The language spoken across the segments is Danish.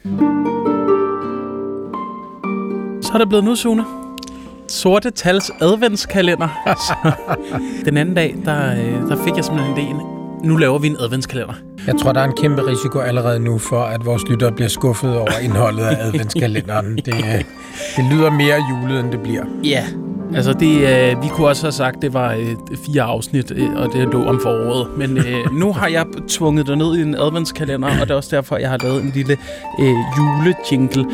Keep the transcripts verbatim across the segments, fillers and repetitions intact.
Så er det blevet nu, Sune. Sorte Tals adventskalender. Den anden dag, der, der fik jeg simpelthen idéen. Nu laver vi en adventskalender. Jeg tror, der er en kæmpe risiko allerede nu for, at vores lyttere bliver skuffet over indholdet af adventskalenderen. Det, det lyder mere julet, end det bliver. Ja, altså det, øh, vi kunne også have sagt, at det var øh, fire afsnit, øh, og det lå om foråret. Men øh, nu har jeg tvunget dig ned i en adventskalender, og det er også derfor, jeg har lavet en lille øh, julejingle.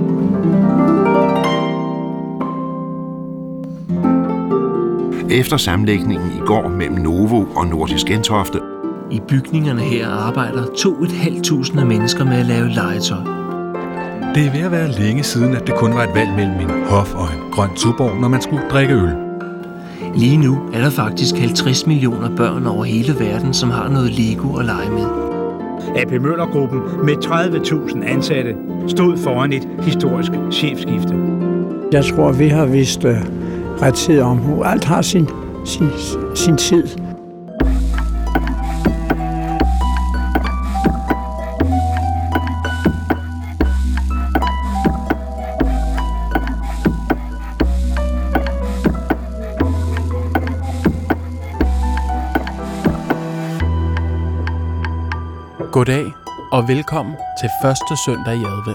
Efter sammenlægningen i går mellem Novo og Nordisk Gentofte. I bygningerne her arbejder to et halvt tusind mennesker med at lave legetøj. Det er ved at være længe siden, at det kun var et valg mellem en hof og en grøn tuborg, når man skulle drikke øl. Lige nu er der faktisk halvtreds millioner børn over hele verden, som har noget Lego at lege med. A P Møller-gruppen med tredive tusind ansatte stod foran et historisk chefskifte. Jeg tror, vi har vist uh, rettidig omhu. Alt har sin, sin, sin tid. Goddag og velkommen til første søndag i advent.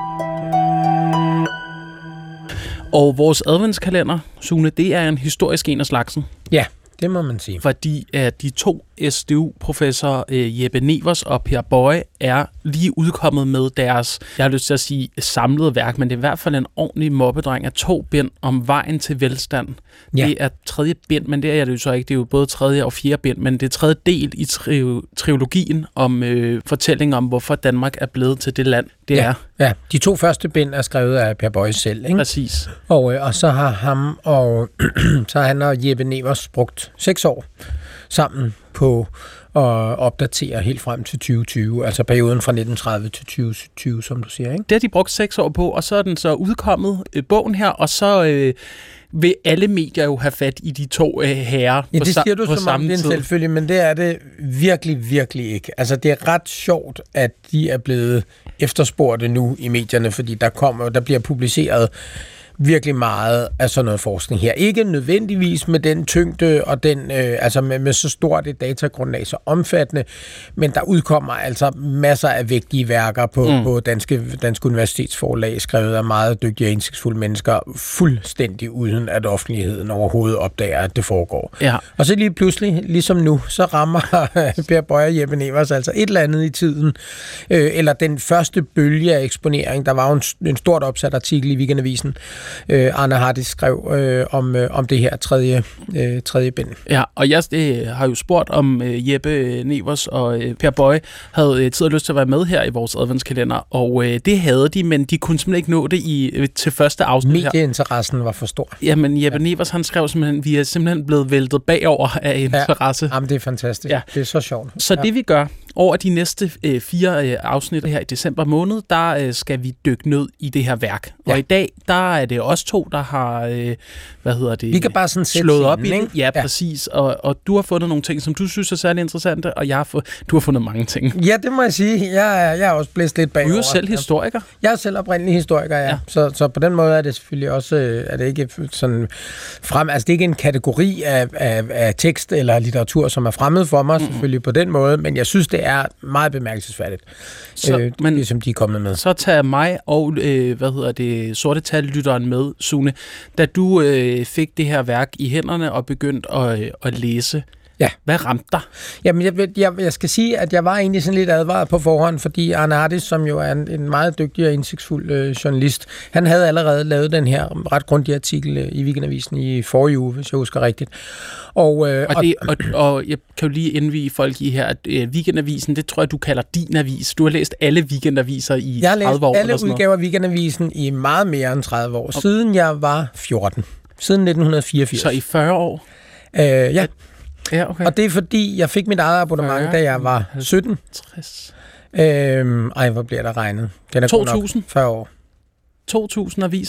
Og vores adventskalender, Sune, det er en historisk en af slagsen. Ja, det må man sige. Fordi at de to S D U-professorer, øh, Jeppe Nevers og Per Boye, er lige udkommet med deres, jeg har lyst til at sige, samlede værk, men det er i hvert fald en ordentlig mobbedreng af to bind om vejen til velstand. Ja. Det er tredje bind, men det er det jo så ikke. Det er jo både tredje og fjerde bind, men det er tredje del i tri- trilogien om øh, fortællinger om, hvorfor Danmark er blevet til det land, det ja. er. Ja, de to første bind er skrevet af Per Boye selv, ikke? Præcis. Og, øh, og så har ham og så har han og Jeppe Nevers brugt seks år sammen på at opdatere helt frem til tyve tyve, altså perioden fra nitten tredive til tyve tyve, som du siger, ikke? Det har de brugt seks år på, og så er den så udkommet, øh, bogen her, og så øh, vil alle medier jo have fat i de to øh, herrer ja, på, det siger du på som samme om det er en tid. selvfølge, men det er det virkelig, virkelig ikke. Altså, det er ret sjovt, at de er blevet efterspurgte nu i medierne, fordi der kommer, der bliver publiceret virkelig meget af sådan noget forskning her. Ikke nødvendigvis med den tyngde og den, øh, altså med, med så stort et datagrundlag, så omfattende, men der udkommer altså masser af vigtige værker på, mm. på danske, danske universitetsforlag, skrevet af meget dygtige og indsigtsfulde mennesker, fuldstændig uden at offentligheden overhovedet opdager, at det foregår. Ja. Og så lige pludselig, ligesom nu, så rammer Per Boye og Jeppe Nevers altså et eller andet i tiden, øh, eller den første bølge af eksponering. Der var jo en, en stort opsat artikel i Weekendavisen, Øh, Arne Hardis skrev øh, om, øh, om det her tredje, øh, tredje bind. Ja, og jeg øh, har jo spurgt, om øh, Jeppe Nevers og øh, Per Boye havde øh, tid og lyst til at være med her i vores adventskalender, og øh, det havde de, men de kunne simpelthen ikke nå det i, øh, til første afsnit her. Medieinteressen var for stor. Jamen, Jeppe ja. Nevers, han skrev simpelthen, vi er simpelthen blevet væltet bagover af interesse. Ja, jamen, det er fantastisk. Ja. Det er så sjovt. Så ja. det vi gør over de næste øh, fire øh, afsnit her i december måned, der øh, skal vi dykke ned i det her værk. Ja. Og i dag, der er det os to, der har, øh, hvad hedder det, vi kan bare sådan slået op scenen, i det. Ja, ja, præcis. Og, og du har fundet nogle ting, som du synes er særlig interessante, og jeg har fået, du har fundet mange ting. Ja, det må jeg sige. Jeg er, jeg er også blæst lidt bagover. Du er jo selv historiker. Jeg er selv oprindelig historiker, ja. ja. Så, så på den måde er det selvfølgelig også, er det ikke sådan frem, altså det er ikke en kategori af, af, af tekst eller litteratur, som er fremmed for mig, mm-hmm. selvfølgelig på den måde, men jeg synes, det er meget bemærkelsesværdigt, så, øh, men, det som de er kommet med. Så tager mig og, øh, hvad hedder det, sorte tal-lytteren med, Sune, da du øh, fik det her værk i hænderne og begyndte at, øh, at læse. Ja. Hvad ramte dig? Jamen, jeg, jeg, jeg skal sige, at jeg var egentlig sådan lidt advaret på forhånd, fordi Arne Hardis, som jo er en, en meget dygtig og indsigtsfuld øh, journalist, han havde allerede lavet den her ret grundige artikel øh, i Weekendavisen i forrige uge, hvis jeg husker rigtigt. Og, øh, og, det, og, og jeg kan jo lige indvige folk i her, at øh, Weekendavisen, det tror jeg, du kalder din avis. Du har læst alle weekendaviser i jeg tredive år. Jeg har læst alle udgaver af Weekendavisen i meget mere end tredive år, siden jeg var fjorten. Siden nitten fireogfirs. Så i fyrre år? Øh, ja. Ja, okay. Og det er fordi, jeg fik mit eget abonnement, da jeg var sytten. tres Øhm, ej, hvor bliver der regnet? Den er to tusind? fyrre år. to tusind aviser?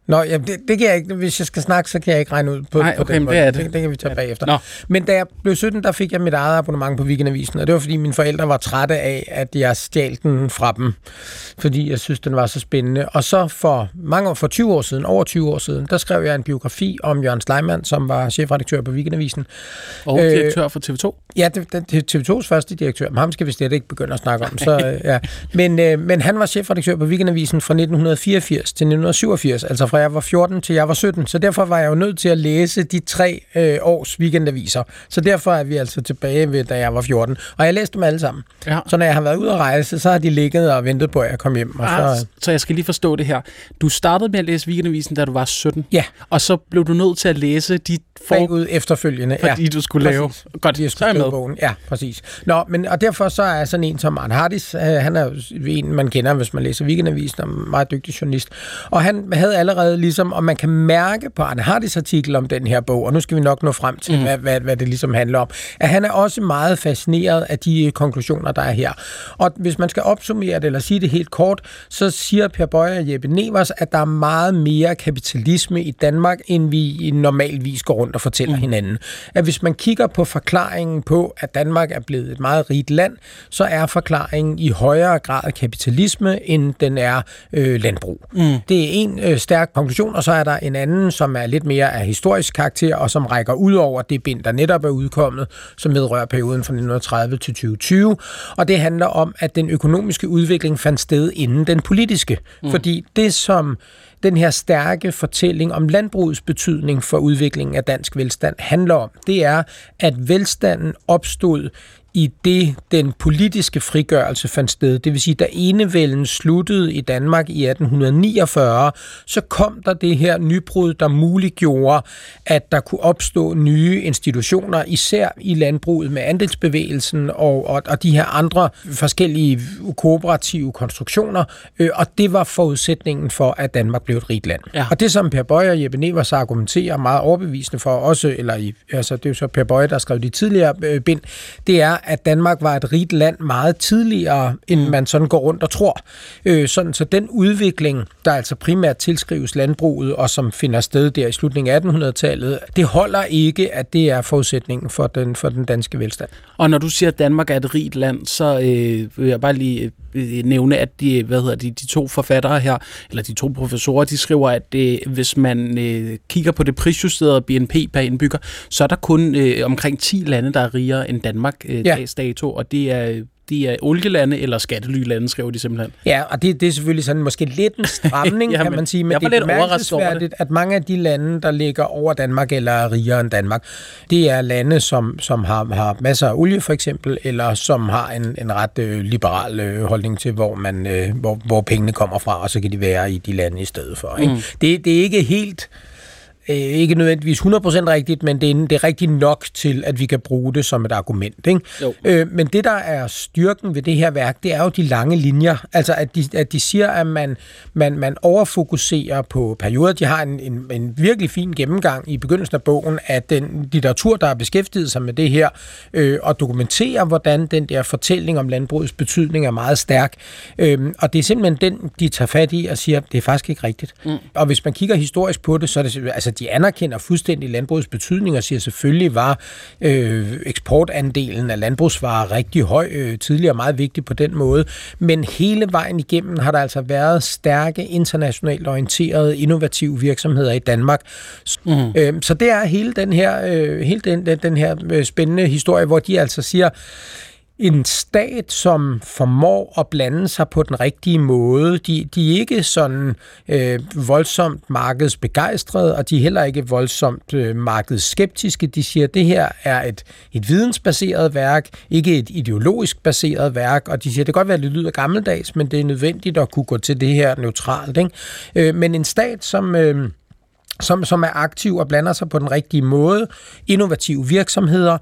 Nå, jamen det, det kan jeg ikke. Hvis jeg skal snakke, så kan jeg ikke regne ud på, Nej, på okay, den men måde. hvad er det? Det, det kan vi tage bagefter. Nå. Men da jeg blev sytten, der fik jeg mit eget abonnement på Weekendavisen, og det var, fordi mine forældre var trætte af, at jeg stjal den fra dem, fordi jeg synes, den var så spændende. Og så for mange år, for tyve år siden, over tyve år siden, der skrev jeg en biografi om Jørgen Sleiman, som var chefredaktør på Weekendavisen. Og øh, direktør for T V to? Ja, det, det, T V tos første direktør. Men ham skal vi slet ikke begynde at snakke om. Så, øh, ja. men, øh, men han var chefredaktør på Weekendavisen fra nitten fireogfirs til nitten syvogfirs, altså fra jeg var fjorten til jeg var sytten. Så derfor var jeg jo nødt til at læse de tre øh, års weekendaviser. Så derfor er vi altså tilbage ved, da jeg var fjorten. Og jeg læste dem alle sammen. Ja. Så når jeg har været ude at rejse, så har de ligget og ventet på, at jeg kom hjem. Og ah, så, så jeg skal lige forstå det her. Du startede med at læse Weekendavisen, da du var sytten. Ja. Og så blev du nødt til at læse de bagud efterfølgende. Fordi ja, du skulle lave... Præcis. Godt, jeg skulle skrive bogen. Ja, præcis. Nå, men, og derfor så er sådan en som Arne Hardis, øh, han er en, man kender, hvis man læser Weekendavisen, og en meget dygtig journalist. Og han havde allerede ligesom, og man kan mærke på Arne Hardis artikel om den her bog, og nu skal vi nok nå frem til, mm. hvad, hvad, hvad det ligesom handler om, at han er også meget fascineret af de konklusioner, der er her. Og hvis man skal opsummere det, eller sige det helt kort, så siger Per Boye og Jeppe Nevers, at der er meget mere kapitalisme i Danmark, end vi normalvis går rundt og fortæller mm. hinanden. At hvis man kigger på forklaringen på, at Danmark er blevet et meget rigt land, så er forklaringen i højere grad kapitalisme, end den er øh, landbrug. Mm. Det er en øh, stærk konklusion, og så er der en anden, som er lidt mere af historisk karakter, og som rækker ud over det bind, der netop er udkommet, som vedrører perioden fra nitten tredive til tyve tyve. Og det handler om, at den økonomiske udvikling fandt sted inden den politiske. Mm. Fordi det, som den her stærke fortælling om landbrugets betydning for udviklingen af dansk velstand handler om, det er, at velstanden opstod i det, den politiske frigørelse fandt sted. Det vil sige, da enevælden sluttede i Danmark i atten niogfyrre, så kom der det her nybrud, der muliggjorde, at der kunne opstå nye institutioner, især i landbruget med andelsbevægelsen og, og, og de her andre forskellige kooperative konstruktioner, øh, og det var forudsætningen for, at Danmark blev et rigt land. Ja. Og det, som Per Boye og Jeppe Nevers argumenterer meget overbevisende for også, eller i, altså det er jo så Per Boye, der skrev de tidligere øh, bind, det er, at Danmark var et rigt land meget tidligere, end mm. man sådan går rundt og tror. Øh, sådan, så den udvikling, der altså primært tilskrives landbruget, og som finder sted der i slutningen af attenhundredetallet, det holder ikke, at det er forudsætningen for den, for den danske velstand. Og når du siger, at Danmark er et rigt land, så øh, vil jeg bare lige øh, nævne, at de, hvad hedder de, de to forfattere her, eller de to professorer, de skriver, at øh, hvis man øh, kigger på det prisjusterede B N P per indbygger, så er der kun øh, omkring ti lande, der er rigere end Danmark øh, ja. dags dato, og det er de er olielande eller skattelylande, skriver de simpelthen. Ja, og det, det er selvfølgelig sådan måske lidt en stramning, ja, kan man sige, men det er bemærkelsesværdigt, at mange af de lande, der ligger over Danmark eller er rigere end Danmark, det er lande, som, som har, har masser af olie for eksempel, eller som har en, en ret øh, liberal øh, holdning til, hvor, man, øh, hvor, hvor pengene kommer fra, og så kan de være i de lande i stedet for. Ikke? Mm. Det, det er ikke helt... Ikke nødvendigvis hundrede procent rigtigt, men det er, det er rigtigt nok til, at vi kan bruge det som et argument. Ikke? Øh, men det, der er styrken ved det her værk, det er jo de lange linjer. Altså, at de, at de siger, at man, man, man overfokuserer på perioder. De har en, en, en virkelig fin gennemgang i begyndelsen af bogen af den litteratur, der har beskæftiget sig med det her, øh, og dokumenterer, hvordan den der fortælling om landbrugets betydning er meget stærk. Øh, og det er simpelthen den, de tager fat i og siger, det er faktisk ikke rigtigt. Mm. Og hvis man kigger historisk på det, så er det altså de anerkender fuldstændig landbrugets betydning og siger, selvfølgelig var øh, eksportandelen af landbrugsvarer rigtig høj, øh, tidligere meget vigtig på den måde, men hele vejen igennem har der altså været stærke, internationalt orienterede, innovative virksomheder i Danmark. Mm. Øh, så det er hele den her, øh, hele den, den, den her øh, spændende historie, hvor de altså siger, en stat, som formår at blande sig på den rigtige måde. De, de er ikke sådan øh, voldsomt markedsbegejstrede, og de er heller ikke voldsomt øh, markedsskeptiske. De siger, at det her er et, et vidensbaseret værk, ikke et ideologisk baseret værk, og de siger, at det kan godt være, at det lyder gammeldags, men det er nødvendigt at kunne gå til det her neutralt. Ikke? Øh, men en stat, som... Øh, Som, som er aktiv og blander sig på den rigtige måde, innovative virksomheder,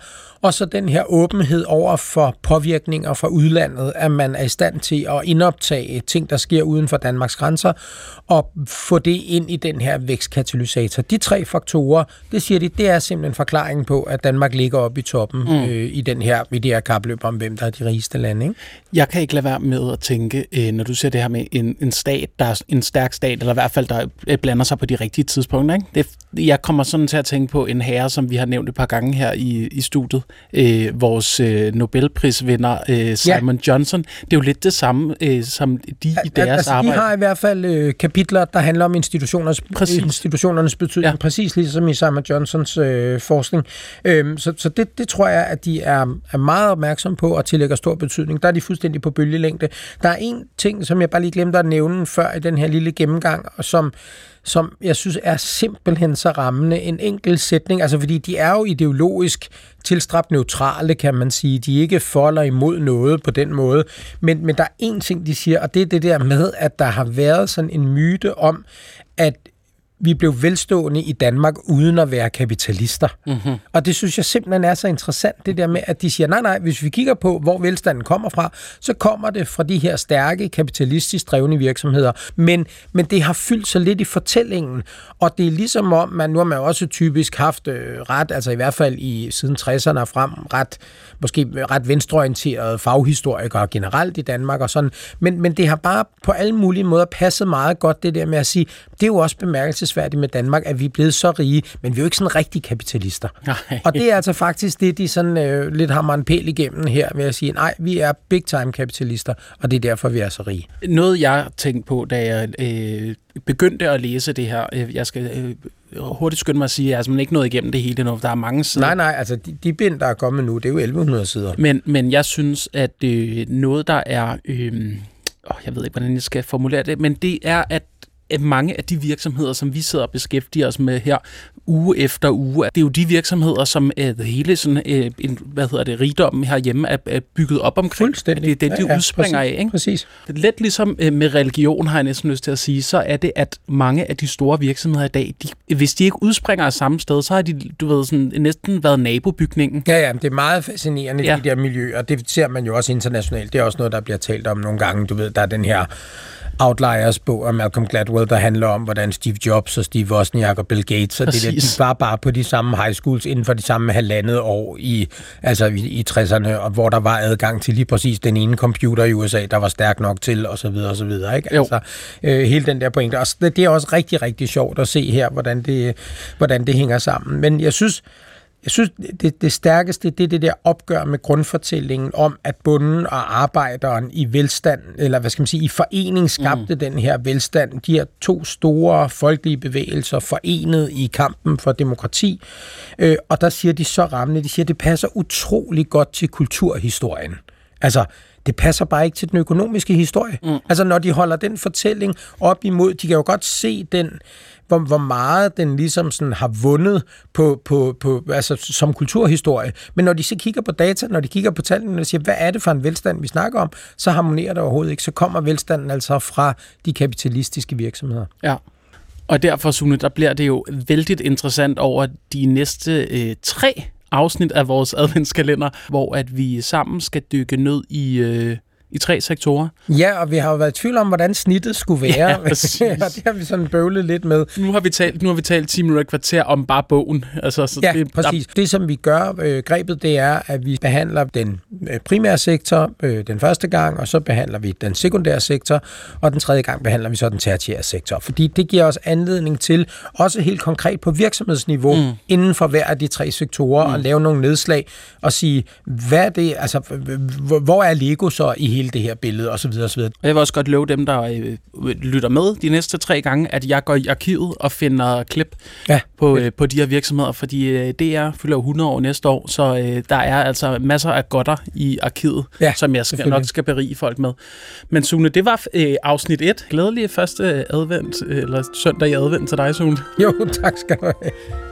og så den her åbenhed over for påvirkninger fra udlandet, at man er i stand til at indoptage ting, der sker uden for Danmarks grænser, og få det ind i den her vækstkatalysator. De tre faktorer, det siger de, det er simpelthen forklaringen på, at Danmark ligger oppe i toppen mm. øh, i den her, i det her kapløb om, hvem der er de rigeste lande. Ikke? Jeg kan ikke lade være med at tænke, øh, når du ser det her med en, en stat, der er en stærk stat, eller i hvert fald, der blander sig på de rigtige tidspunkter. Ikke? Det, jeg kommer sådan til at tænke på en herre, som vi har nævnt et par gange her i, i studiet. Øh, vores øh, Nobelprisvinder, øh, Simon ja. Johnson. Det er jo lidt det samme, øh, som de i deres altså, arbejde. De har i hvert fald øh, kapitler, der handler om institutioners, institutionernes betydning, ja. præcis ligesom i Simon Johnsons øh, forskning. Øh, så så det, det tror jeg, at de er, er meget opmærksomme på og tillægger stor betydning. Der er de fuldstændig på bølgelængde. Der er en ting, som jeg bare lige glemte at nævne før i den her lille gennemgang, og som som jeg synes er simpelthen så rammende. En enkelt sætning, altså fordi de er jo ideologisk tilstræbt neutrale, kan man sige. De ikke folder imod noget på den måde. Men, men der er en ting, de siger, og det er det der med, at der har været sådan en myte om, at vi blev velstående i Danmark uden at være kapitalister. Mm-hmm. Og det synes jeg simpelthen er så interessant, det der med, at de siger, nej, nej, hvis vi kigger på, hvor velstanden kommer fra, så kommer det fra de her stærke, kapitalistisk drevne virksomheder. Men, men det har fyldt så lidt i fortællingen, og det er ligesom om, man nu har man også typisk haft øh, ret, altså i hvert fald i siden tresserne og frem, ret, måske ret venstreorienterede faghistorikere generelt i Danmark og sådan, men, men det har bare på alle mulige måder passet meget godt, det der med at sige, det er jo også bemærkelsesværdigt med Danmark, at vi er blevet så rige, men vi er jo ikke sådan rigtig kapitalister. Nej. Og det er altså faktisk det, de sådan øh, lidt hammer en pæl igennem her, ved at sige, nej, vi er big time kapitalister, og det er derfor, vi er så rige. Noget, jeg tænkte på, da jeg øh, begyndte at læse det her, øh, jeg skal øh, hurtigt skynde mig at sige, at jeg er simpelthen ikke nået igennem det hele nu, der er mange sider. Nej, nej, altså de, de bind, der er kommet nu, det er jo elleve hundrede sider. Men, men jeg synes, at øh, noget, der er, øh, åh, jeg ved ikke, hvordan jeg skal formulere det, men det er, at at mange af de virksomheder, som vi sidder og beskæftiger os med her uge efter uge, det er jo de virksomheder, som øh, hele sådan, øh, en, hvad hedder det, rigdommen herhjemme er, er bygget op omkring. Fuldstændig. Det er det, de ja, udspringer ja, præcis, af. Ikke? Præcis. Lidt ligesom øh, med religion, har jeg næsten lyst til at sige, så er det, at mange af de store virksomheder i dag, de, hvis de ikke udspringer af samme sted, så har de, du ved, sådan, næsten været nabobygningen. Ja, ja, det er meget fascinerende, ja. De der miljøer, og det ser man jo også internationalt. Det er også noget, der bliver talt om nogle gange. Du ved, der er den her Outliers bog af Malcolm Gladwell, der handler om, hvordan Steve Jobs og Steve Wozniak og Bill Gates, og det der, de var bare på de samme high schools inden for de samme halvandet år i, altså i, i tresserne, og hvor der var adgang til lige præcis den ene computer i U S A, der var stærk nok til, og så videre, og så videre, ikke? Altså, øh, hele den der pointe. Og det er også rigtig, rigtig sjovt at se her, hvordan det, hvordan det hænger sammen. Men jeg synes, Jeg synes, det, det stærkeste, det er det der opgør med grundfortællingen om, at bunden og arbejderen i velstand, eller hvad skal man sige, i forening skabte mm. den her velstand. De her to store folkelige bevægelser forenet i kampen for demokrati. Øh, og der siger de så rammende, de siger, det passer utrolig godt til kulturhistorien. Altså, det passer bare ikke til den økonomiske historie. Mm. Altså, når de holder den fortælling op imod, de kan jo godt se den, hvor, hvor meget den ligesom sådan har vundet på, på, på, altså, som kulturhistorie. Men når de så kigger på data, når de kigger på tallene, og siger, hvad er det for en velstand, vi snakker om, så harmonerer det overhovedet ikke. Så kommer velstanden altså fra de kapitalistiske virksomheder. Ja. Og derfor, Sune, der bliver det jo vældig interessant over de næste øh, tre afsnit af vores adventskalender, hvor at vi sammen skal dykke ned i, øh, i tre sektorer. Ja, og vi har jo været i tvivl om, hvordan snittet skulle være. Ja, og det har vi sådan bøvlet lidt med. Nu har vi talt, nu har vi talt ti minutter kvarter om bare bogen. Altså, så ja, det, præcis. Der... Det, som vi gør, øh, grebet, det er, at vi behandler den øh, primære sektor øh, den første gang, og så behandler vi den sekundære sektor, og den tredje gang behandler vi så den tertiære sektor. Fordi det giver os anledning til, også helt konkret på virksomhedsniveau, mm. inden for hver af de tre sektorer, mm. at lave nogle nedslag og sige, hvad er det, altså, hvor er Lego så i hele det her billede, og så videre, og så videre. Og jeg vil også godt love dem, der øh, lytter med de næste tre gange, at jeg går i arkivet og finder klip ja. på, øh, på de her virksomheder, fordi øh, D R fylder hundrede år næste år, så øh, der er altså masser af godter i arkivet, ja, som jeg skal, nok skal berige folk med. Men Sune, det var øh, afsnit et. Glædelig første advent, eller søndag i advent til dig, Sune. Jo, tak skal du have.